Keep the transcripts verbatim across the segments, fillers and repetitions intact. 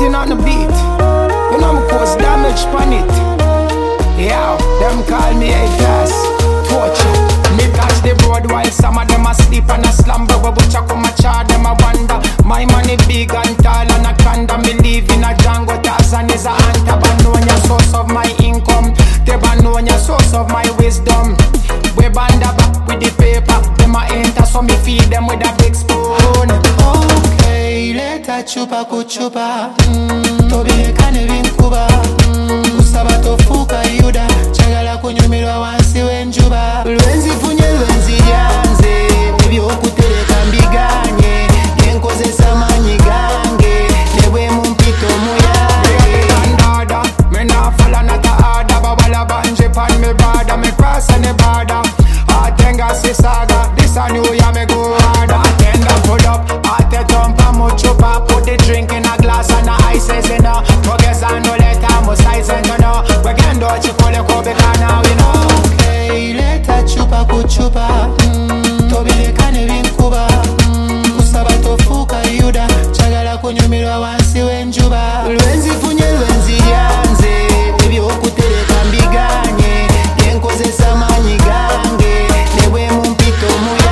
King on the beat. You know me cause damage pan it. Yeah, them call me A-class torture. Me catch the road while some of them asleep and a slumber. But which I come a charge them a wonder. My money big and tall and a conda. Me live in a Django Tarzan is a ant. Abanonia source of my income. Tebanonia source of my wisdom. We banda back with the paper. Them a enter so me feed them with a big spoon. Okay, leta chupa kuchupa mm. Tobile kane vinkuba mm. Usaba tofuka yuda chagala kunyumirwa wansi wenjuba. Lwenzi funye lwenzi lyanze ebyo okutereka mbiganye yenkozesa manyi gange nebwe mumpito muyange. Andada, me na follow not a order. Babala banje pan me brother. Me cross and the border. Atenga si saga, this a new year me go harder. Atenda put up, ate jump and mo chupa. Put the drink in a glass and a ice is in a Progress and no letter, mo size and no. We can do it, you call it Kobe now, you know. Okay, leta chupa kuchupa mm. Tobile kane vinkuba mm. Usaba tofuka yuda chagala kunyumirwa wansi wenjuba. Lwenzi funye lwenzi lyanze ebyo okutereka mbiganye yenkozesa manyi gange nebwe mumpito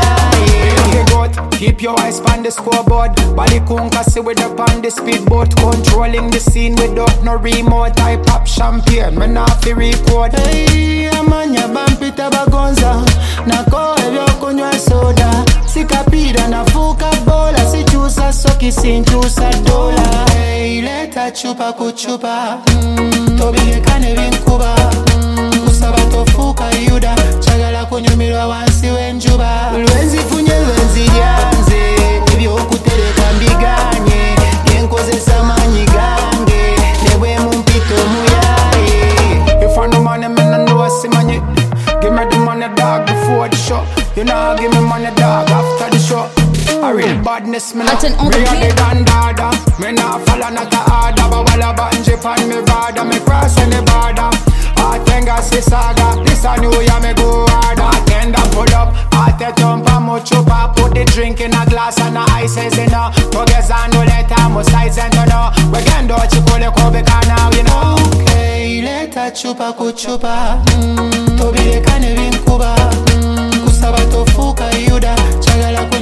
muyaye. Keep your eyes on the scoreboard. Bali kunkasi with up on the speedboat. Controlling the scene without no remote. I pop champagne, me not fi record. Hey, amanya bampita bagonza nako ebyo kunywa soda. Sikapira nafuka bola sichusa soki sinchusa dola. Hey, leta chupa kuchupa mm. Tobile kane vinkuba mm. Usaba tofuka yuda chagala kunyumirwa wansi wenjuba. Lwenzi funye lwenzi lyanze ebyo okutereka mbiganye yenkozesa manyi gange nebwe mumpito muyaye. If I no money, me no know see money. Give me the money, dog, before the show. You know, give me money, dog, after the show. A real badness, me not really dandada. Me not follow not a order. But while I banje pan me brother, me cross any border. Atenga si saga, this a new year me go harder. Atenda pull up, ate jump and mo chupa. Put the drink in a glass and a ice is in a Progress and no letter, mo size and no. We can do it, you call it Kobe now, you know. Okay, leta chupa kuchupa mm. Tobile kane vinkuba mm. Usaba tofuka yuda chagala